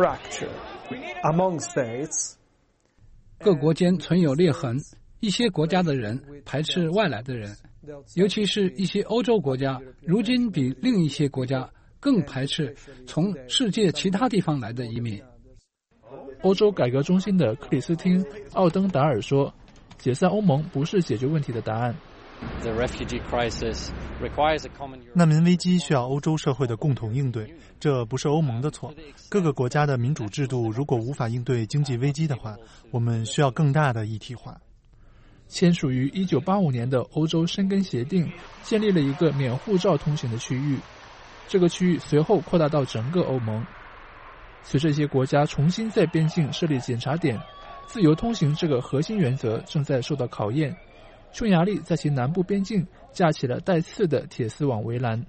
各国间存有裂痕，一些国家的人排斥外来的人，尤其是一些欧洲国家，如今比另一些国家更排斥从世界其他地方来的移民。 欧洲改革中心的克里斯汀·奥登达尔说，解散欧盟不是解决问题的答案。 难民危机需要欧洲社会的共同应对，这不是欧盟的错。各个国家的民主制度如果无法应对经济危机的话，我们需要更大的一体化。 签署于一九八五年的欧洲申根协定建立了一个免护照通行的区域，这个区域随后扩大到整个欧盟。随着一些国家重新在边境设立检查点，自由通行这个核心原则正在受到考验。匈牙利在其南部边境架起了带刺的铁丝网围栏。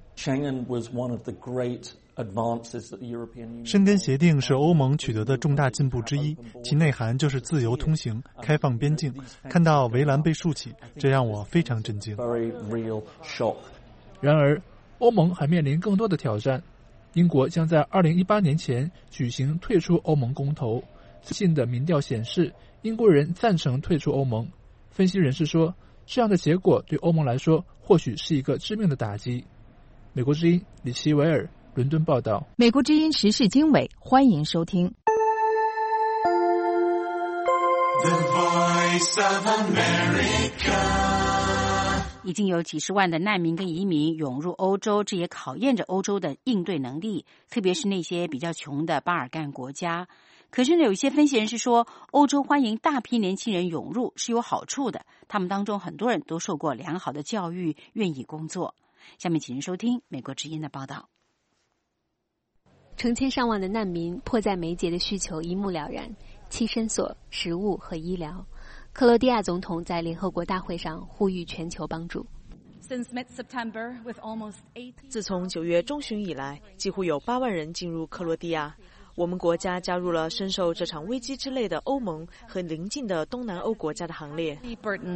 申根协定是欧盟取得的重大进步之一，其内涵就是自由通行、开放边境。看到围栏被竖起，这让我非常震惊。 然而，欧盟还面临更多的挑战。 英国将在二零一八年前举行退出欧盟公投。最近的民调显示，英国人赞成退出欧盟。分析人士说，这样的结果对欧盟来说或许是一个致命的打击。美国之音李奇维尔伦敦报道。 美国之音时事经纬，欢迎收听。 The Voice of America。已经有几十万的难民跟移民涌入欧洲，这也考验着欧洲的应对能力，特别是那些比较穷的巴尔干国家。可是呢，有一些分析人士说，欧洲欢迎大批年轻人涌入是有好处的，他们当中很多人都受过良好的教育，愿意工作。下面请您收听美国之音的报道。 成千上万的难民迫在眉睫的需求一目了然：栖身所、食物和医疗。克罗地亚总统在联合国大会上呼吁全球帮助。 自从九月中旬以来，几乎有八万人进入克罗地亚。我们国家加入了深受这场危机之累的欧盟和邻近的东南欧国家的行列。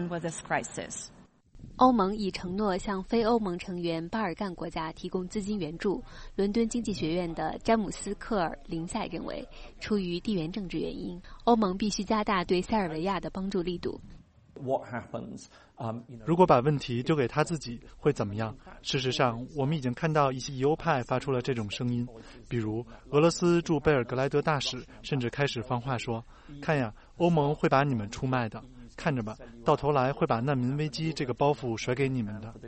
欧盟已承诺向非欧盟成员巴尔干国家提供资金援助。伦敦经济学院的詹姆斯·科尔林塞认为，出于地缘政治原因，欧盟必须加大对塞尔维亚的帮助力度。 如果把问题丢给他自己，会怎么样？事实上，我们已经看到一些犹派发出了这种声音，比如俄罗斯驻贝尔格莱德大使甚至开始放话说：“看呀，欧盟会把你们出卖的。看着吧，到头来会把难民危机这个包袱甩给你们的。”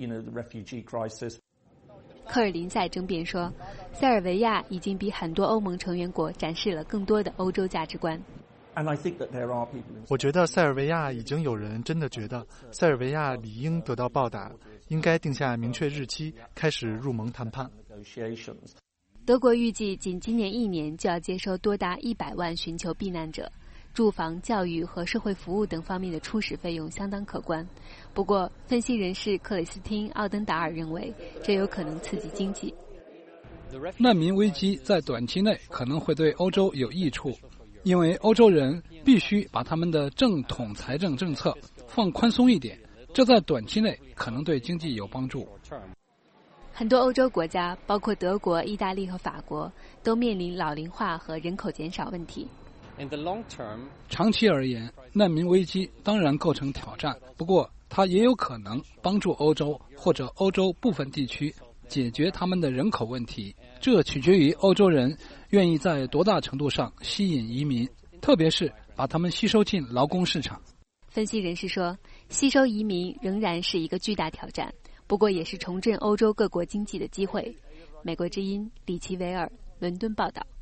科尔林塞争辩说，塞尔维亚已经比很多欧盟成员国展示了更多的欧洲价值观。 我觉得塞尔维亚已经有人真的觉得塞尔维亚理应得到报答，应该定下明确日期，开始入盟谈判。 德国预计仅今年一年就要接收多达一百万寻求避难者。住房、教育和社会服务等方面的初始费用相当可观。不过，分析人士克里斯汀·奥登达尔认为，这有可能刺激经济。 难民危机在短期内可能会对欧洲有益处，因为欧洲人必须把他们的正统财政政策放宽松一点，这在短期内可能对经济有帮助。 很多欧洲国家，包括德国、意大利和法国，都面临老龄化和人口减少问题。 长期而言，难民危机当然构成挑战，不过它也有可能帮助欧洲或者欧洲部分地区解决他们的人口问题。这取决于欧洲人愿意在多大程度上吸引移民，特别是把他们吸收进劳工市场。 分析人士说，吸收移民仍然是一个巨大挑战，不过也是重振欧洲各国经济的机会。美国之音李奇维尔伦敦报道。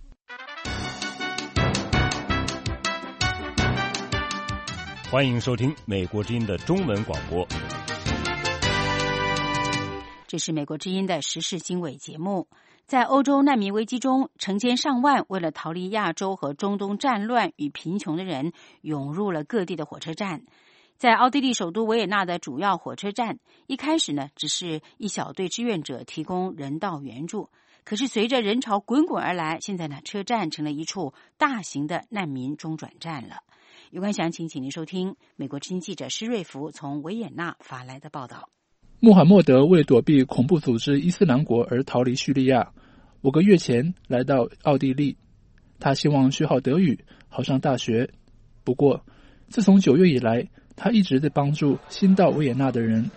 欢迎收听美国之音的中文广播。 这是美国之音的时事经纬节目。在欧洲难民危机中，成千上万为了逃离亚洲和中东战乱与贫穷的人涌入了各地的火车站。在奥地利首都维也纳的主要火车站，一开始呢，只是一小队志愿者提供人道援助。可是随着人潮滚滚而来，现在呢，车站成了一处大型的难民中转站了。有关详情，请您收听美国之音记者施瑞福从维也纳发来的报道。 穆罕默德为躲避恐怖组织伊斯兰国而逃离叙利亚，五个月前来到奥地利。他希望学好德语，好上大学。不过，自从九月以来，他一直在帮助新到维也纳的人。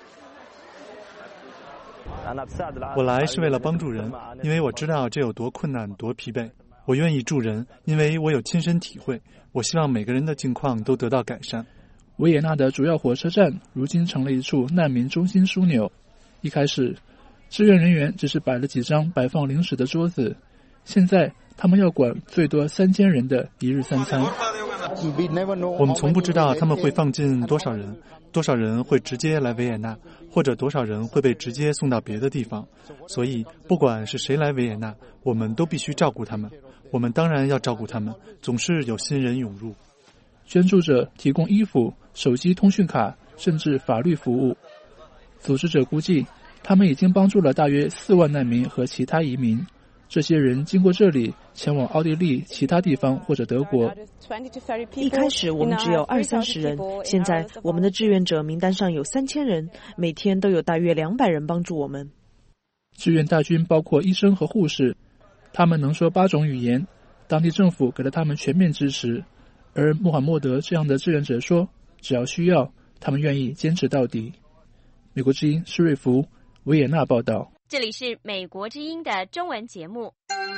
我来是为了帮助人，因为我知道这有多困难，多疲惫。我愿意助人，因为我有亲身体会。我希望每个人的境况都得到改善。 维也纳的主要火车站如今成了一处难民中心枢纽。一开始，志愿人员只是摆了几张摆放零食的桌子，现在他们要管最多三千人的一日三餐。 我们从不知道他们会放进多少人，多少人会直接来维也纳，或者多少人会被直接送到别的地方。所以，不管是谁来维也纳，我们都必须照顾他们。我们当然要照顾他们，总是有新人涌入。 捐助者提供衣服、手机通讯卡，甚至法律服务。组织者估计，他们已经帮助了大约四万难民和其他移民。这些人经过这里，前往奥地利其他地方或者德国。 一开始我们只有二三十人，现在我们的志愿者名单上有三千人，每天都有大约两百人帮助我们。 志愿大军包括医生和护士，他们能说八种语言，当地政府给了他们全面支持。而穆罕默德这样的志愿者说，只要需要，他们愿意坚持到底。美国之音施瑞福，维也纳报道。 这里是美国之音的中文节目。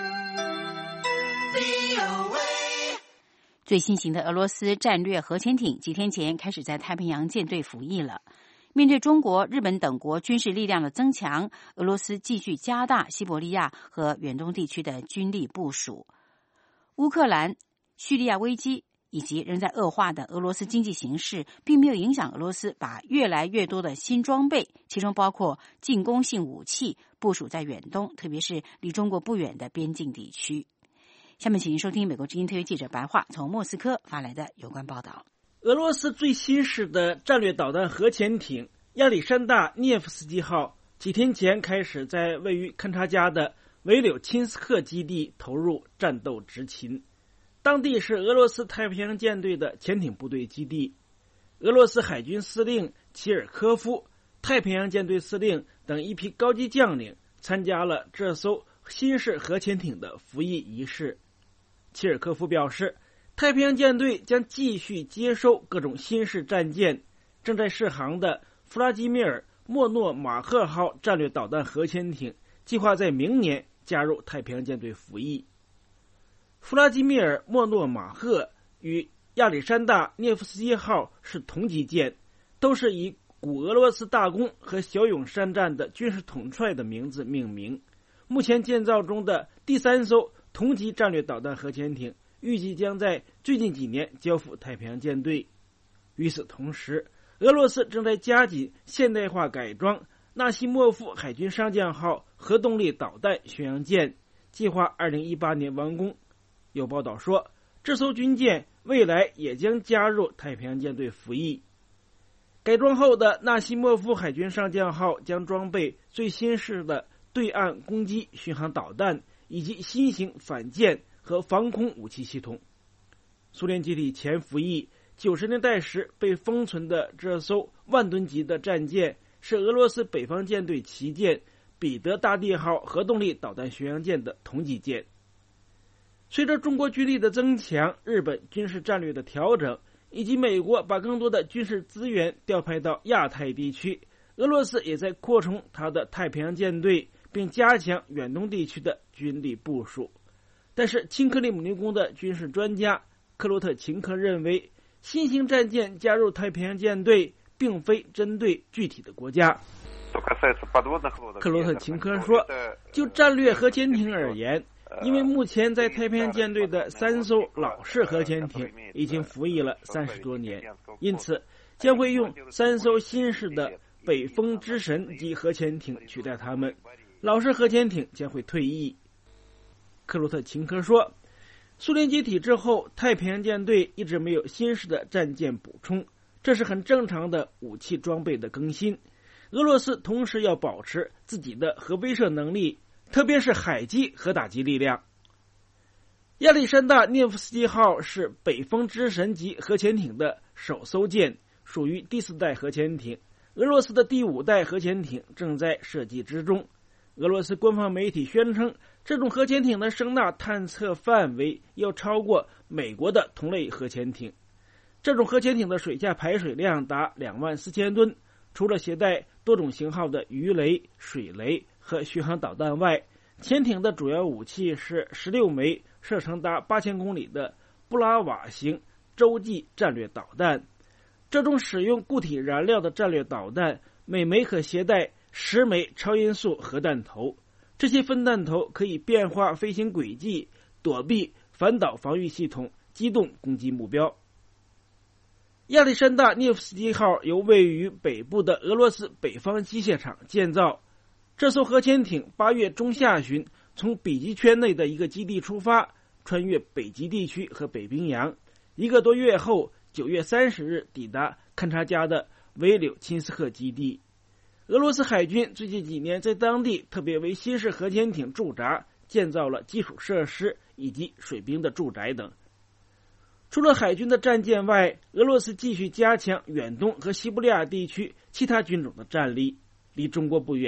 最新型的俄罗斯战略核潜艇几天前开始在太平洋舰队服役了。面对中国、日本等国军事力量的增强，俄罗斯继续加大西伯利亚和远东地区的军力部署。乌克兰、叙利亚危机以及仍在恶化的俄罗斯经济形势，并没有影响俄罗斯把越来越多的新装备，其中包括进攻性武器，部署在远东，特别是离中国不远的边境地区。下面请您收听美国之音特约记者白桦从莫斯科发来的有关报道。 俄罗斯最新式的战略导弹核潜艇亚历山大涅夫斯基号几天前开始在位于勘察加的维柳钦斯克基地投入战斗执勤。当地是俄罗斯太平洋舰队的潜艇部队基地。俄罗斯海军司令齐尔科夫、太平洋舰队司令等一批高级将领参加了这艘新式核潜艇的服役仪式。齐尔科夫表示，太平洋舰队将继续接收各种新式战舰。正在试航的弗拉基米尔·莫诺马赫号战略导弹核潜艇计划在明年加入太平洋舰队服役。弗拉基米尔·莫诺马赫与亚历山大涅夫斯基号是同级舰，都是以古俄罗斯大公和骁勇善战的军事统帅的名字命名。目前建造中的第三艘同级战略导弹核潜艇预计将在最近几年交付太平洋舰队。与此同时，俄罗斯正在加紧现代化改装纳西莫夫海军上将号核动力导弹巡洋舰，计划二零一八年完工。有报道说，这艘军舰未来也将加入太平洋舰队服役。改装后的纳西莫夫海军上将号将装备最新式的对岸攻击巡航导弹以及新型反舰和防空武器系统。苏联解体前服役九十年代时被封存的这艘万吨级的战舰是俄罗斯北方舰队旗舰彼得大帝号核动力导弹巡洋舰的同级舰。随着中国军力的增强，日本军事战略的调整，以及美国把更多的军事资源调派到亚太地区，俄罗斯也在扩充它的太平洋舰队，并加强远东地区的军力部署。但是钦克里姆林宫的军事专家克罗特琴科认为，新型战舰加入太平洋舰队并非针对具体的国家。克罗特琴科说，就战略核潜艇而言，因为目前在太平洋舰队的三艘老式核潜艇已经服役了三十多年，因此将会用三艘新式的北风之神级核潜艇取代他们，老式核潜艇将会退役。克罗特琴科说，苏联解体之后，太平洋舰队一直没有新式的战舰补充，这是很正常的武器装备的更新。俄罗斯同时要保持自己的核威慑能力，特别是海基核打击力量。亚历山大涅夫斯基号是北风之神级核潜艇的首艘舰，属于第四代核潜艇。俄罗斯的第五代核潜艇正在设计之中。俄罗斯官方媒体宣称，这种核潜艇的声呐探测范围要超过美国的同类核潜艇。这种核潜艇的水下排水量达两万四千吨，除了携带多种型号的鱼雷、水雷和巡航导弹外，潜艇的主要武器是十六枚射程达八千公里的布拉瓦型洲际战略导弹。这种使用固体燃料的战略导弹，每枚可携带十枚超音速核弹头，这些分弹头可以变化飞行轨迹，躲避反导防御系统，机动攻击目标。亚历山大涅夫斯基号由位于北部的俄罗斯北方机械厂建造。这艘核潜艇八月中下旬从北极圈内的一个基地出发，穿越北极地区和北冰洋，一个多月后九月三十日抵达勘察加的维柳钦斯克基地。俄罗斯海军最近几年在当地特别为新式核潜艇驻扎建造了基础设施以及水兵的住宅等。除了海军的战舰外，俄罗斯继续加强远东和西伯利亚地区其他军种的战力。离中国不远，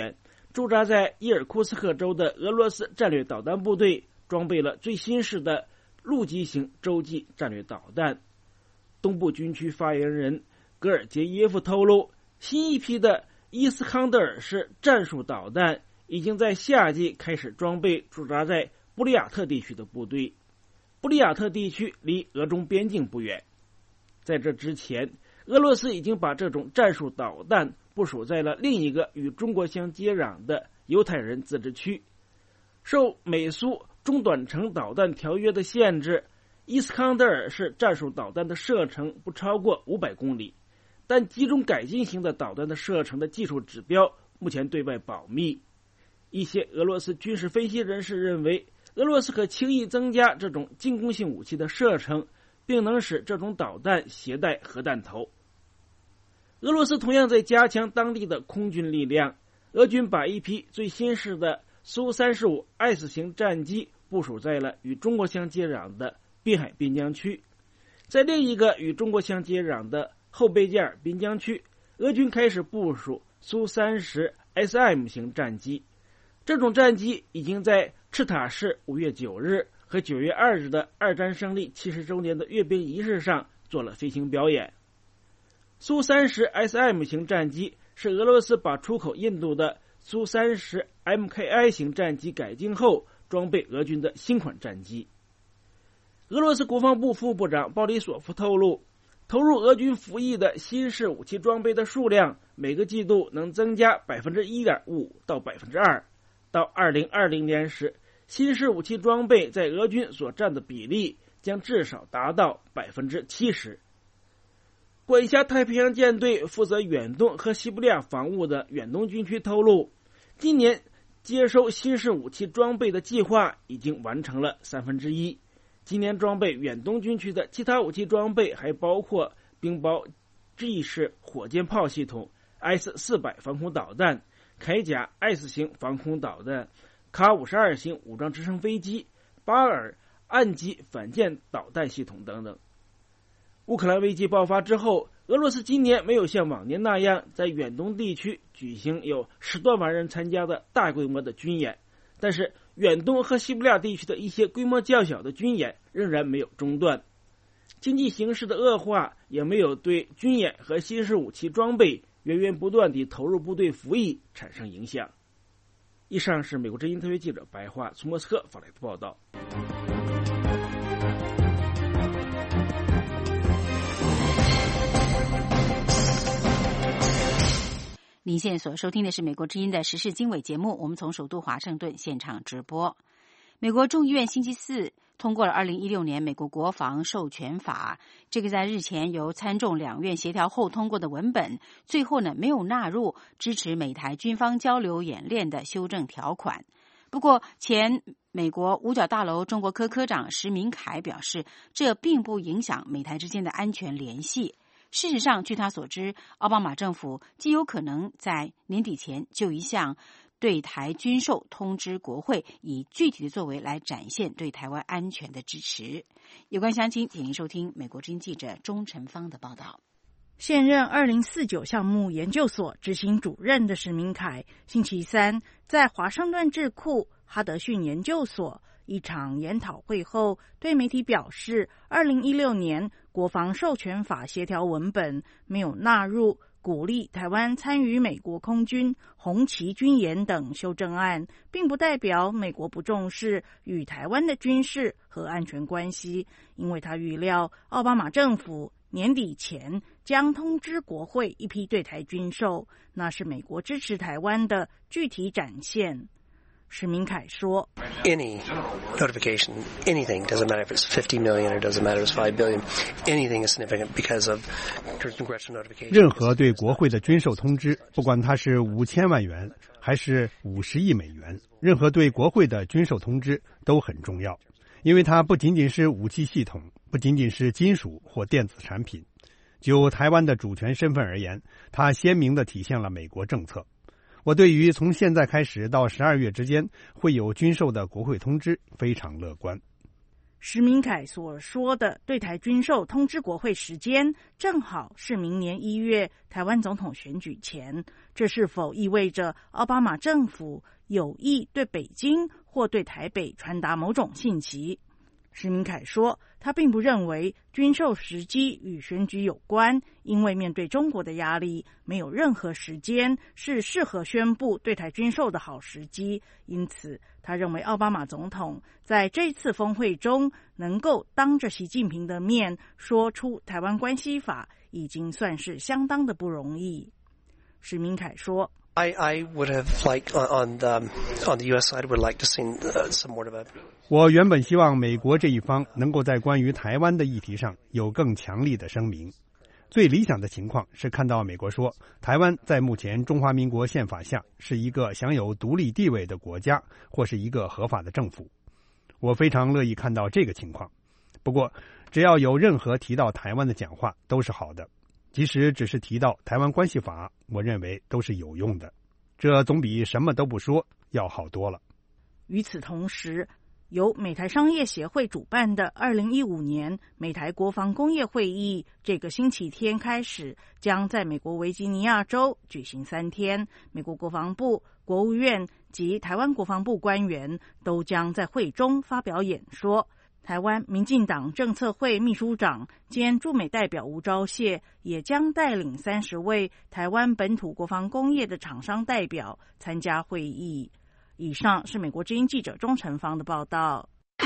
驻扎在伊尔库斯克州的俄罗斯战略导弹部队装备了最新式的陆基型洲际战略导弹。东部军区发言人格尔杰耶夫透露，新一批的伊斯康德尔式战术导弹已经在夏季开始装备驻扎在布里亚特地区的部队。布里亚特地区离俄中边境不远。在这之前，俄罗斯已经把这种战术导弹部署在了另一个与中国相接壤的犹太人自治区。受美苏中短程导弹条约的限制，伊斯康德尔式战术导弹的射程不超过五百公里，但集中改进型的导弹的射程的技术指标目前对外保密。一些俄罗斯军事分析人士认为，俄罗斯可轻易增加这种进攻性武器的射程，并能使这种导弹携带核弹头。俄罗斯同样在加强当地的空军力量，俄军把一批最新式的苏三十五 S 型战机部署在了与中国相接壤的滨海边疆区。在另一个与中国相接壤的后贝加尔边疆区，俄军开始部署苏三十 S M 型战机。这种战机已经在赤塔市五月九日和九月二日的二战胜利七十周年的阅兵仪式上做了飞行表演。苏三十 S M 型战机是俄罗斯把出口印度的苏三十 M K I 型战机改进后装备俄军的新款战机。俄罗斯国防部副部长鲍里索夫透露，投入俄军服役的新式武器装备的数量每个季度能增加 百分之一点五 到 百分之二。到二零二零年时，新式武器装备在俄军所占的比例将至少达到 百分之七十。管辖太平洋舰队负责远东和西伯利亚防务的远东军区透露，今年接收新式武器装备的计划已经完成了三分之一。今年装备远东军区的其他武器装备还包括冰雹 G 式火箭炮系统、S 四百 防空导弹、铠甲 S 型防空导弹、卡五十二型武装直升飞机、巴尔岸基反舰导弹系统等等。乌克兰危机爆发之后，俄罗斯今年没有像往年那样在远东地区举行有十多万人参加的大规模的军演，但是远东和西伯利亚地区的一些规模较小的军演仍然没有中断。经济形势的恶化也没有对军演和新式武器装备源源不断地投入部队服役产生影响。以上是美国之音特约记者白桦从莫斯科发来的报道。 您现在所收听的是美国之音的时事经纬节目，我们从首都华盛顿现场直播。美国众议院星期四通过了二零一六年美国国防授权法，这个在日前由参众两院协调后通过的文本，最后呢没有纳入支持美台军方交流演练的修正条款。不过，前美国五角大楼中国科科长石明凯表示，这并不影响美台之间的安全联系。事实上，据他所知，奥巴马政府极有可能在年底前就一项对台军售通知国会，以具体的作为来展现对台湾安全的支持。有关详情，请您收听美国之音记者钟晨芳的报道。 现任二零四九项目研究所执行主任的石明凯，星期三在华盛顿智库哈德逊研究所一场研讨会后，对媒体表示，二零一六年国防授权法协调文本没有纳入鼓励台湾参与美国空军红旗军演等修正案，并不代表美国不重视与台湾的军事和安全关系，因为他预料奥巴马政府年底前将通知国会一批对台军售，那是美国支持台湾的具体展现。石明凯说 Any notification, anything, doesn't matter if it's fifty million or doesn't matter if it's five billion, anything is significant because of congressional notification. 任何对国会的军售通知，不管它是五千万元还是五十亿美元，任何对国会的军售通知都很重要，因为它不仅仅是武器系统，不仅仅是金属或电子产品。就台湾的主权身份而言，它鲜明地体现了美国政策。我对于从现在开始到十二月之间会有军售的国会通知非常乐观。 石明凯所说的对台军售通知国会时间，正好是明年一月台湾总统选举前，这是否意味着奥巴马政府有意对北京或对台北传达某种信息？石明凯说，他并不认为军售时机与选举有关，因为面对中国的压力，没有任何时间是适合宣布对台军售的好时机。因此，他认为奥巴马总统在这次峰会中能够当着习近平的面说出台湾关系法，已经算是相当的不容易。石明凯说， I, I would have liked on the on the U S side would like to see some more of a. 我原本希望美国这一方能够在关于台湾的议题上有更强力的声明。最理想的情况是看到美国说，台湾在目前中华民国宪法下是一个享有独立地位的国家，或是一个合法的政府。我非常乐意看到这个情况。不过，只要有任何提到台湾的讲话都是好的。即使只是提到台湾关系法，我认为都是有用的，这总比什么都不说要好多了。 与此同时，由美台商业协会主办的二零一五年美台国防工业会议，这个星期天开始将在美国维吉尼亚州举行三天。美国国防部、国务院及台湾国防部官员都将在会中发表演说。台湾民进党政策会秘书长兼驻美代表吴钊燮也将带领三十位台湾本土国防工业的厂商代表参加会议。以上是美国之音记者钟成芳的报道。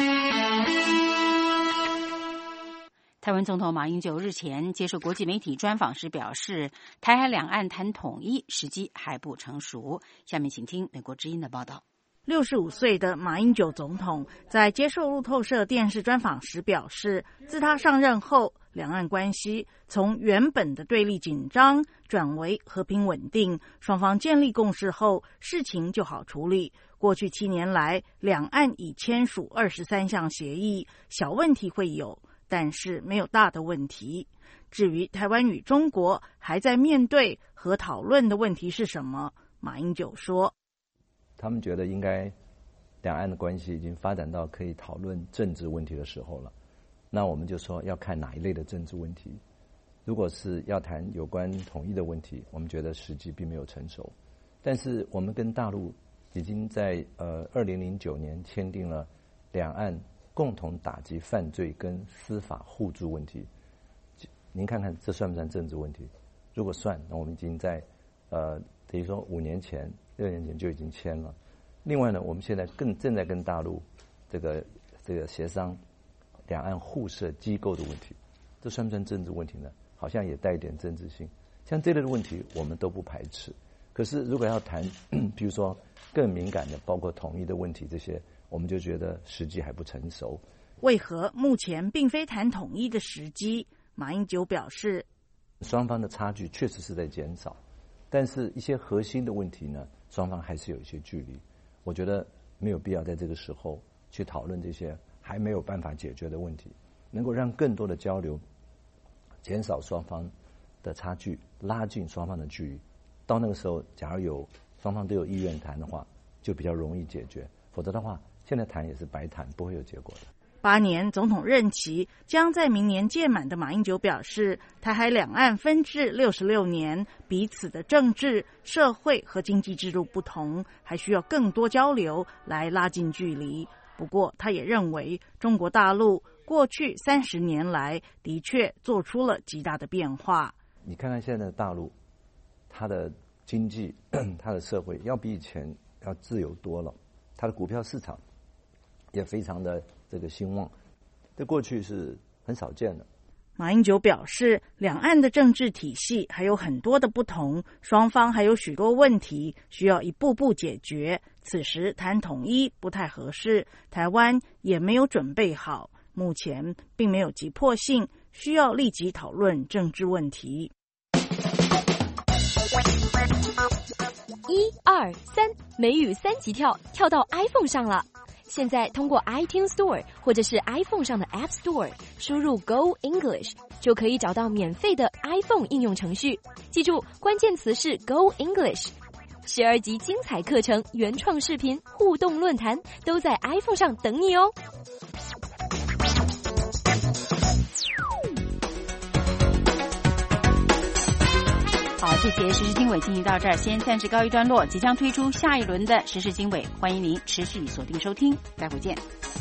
台湾总统马英九日前接受国际媒体专访时表示，台海两岸谈统一时机还不成熟。下面请听美国之音的报道。 六十五岁的马英九总统在接受路透社电视专访时表示，自他上任后，两岸关系从原本的对立紧张转为和平稳定，双方建立共识后，事情就好处理。过去七年来，两岸已签署二十三项协议，小问题会有，但是没有大的问题。至于台湾与中国还在面对和讨论的问题是什么，马英九说， 他们觉得应该两岸的关系已经发展到可以讨论政治问题的时候了。那我们就说要看哪一类的政治问题。如果是要谈有关统一的问题，我们觉得时机并没有成熟。但是我们跟大陆已经在呃二零零九年签订了两岸共同打击犯罪跟司法互助问题。您看看这算不算政治问题？如果算，那我们已经在呃等于说五年前。六年前就已经签了。另外呢，我们现在更正在跟大陆这个这个协商两岸互设机构的问题，这算不算政治问题呢？好像也带一点政治性。像这类的问题，我们都不排斥。可是如果要谈，比如说更敏感的，包括统一的问题这些，我们就觉得时机还不成熟。 为何目前并非谈统一的时机？马英九表示， 双方的差距确实是在减少，但是一些核心的问题呢，双方还是有一些距离。我觉得没有必要在这个时候去讨论这些还没有办法解决的问题，能够让更多的交流，减少双方的差距，拉近双方的距离。到那个时候，假如有双方都有意愿谈的话，就比较容易解决。否则的话，现在谈也是白谈，不会有结果的。 八年总统任期将在明年届满的马英九表示，台海两岸分治六十六年，彼此的政治、社会和经济制度不同，还需要更多交流来拉近距离。不过，他也认为中国大陆过去三十年来的确做出了极大的变化。 你看看现在的大陆，它的经济、它的社会要比以前要自由多了，它的股票市场也非常的这个兴旺，这过去是很少见的。 马英九表示，两岸的政治体系还有很多的不同，双方还有许多问题需要一步步解决。此时谈统一不太合适，台湾也没有准备好，目前并没有急迫性，需要立即讨论政治问题。 一二三，美语三级跳，跳到 iPhone 上了。现在通过 iTunes Store 或者是 iPhone 上的 App Store 输入 Go English 就可以找到免费的 iPhone 应用程序。记住，关键词是 Go English。十二集精彩课程、原创视频、互动论坛都在 iPhone 上等你哦。 这节时事经纬进行到这儿，先暂时告一段落，即将推出下一轮的时事经纬，欢迎您持续锁定收听，再会见。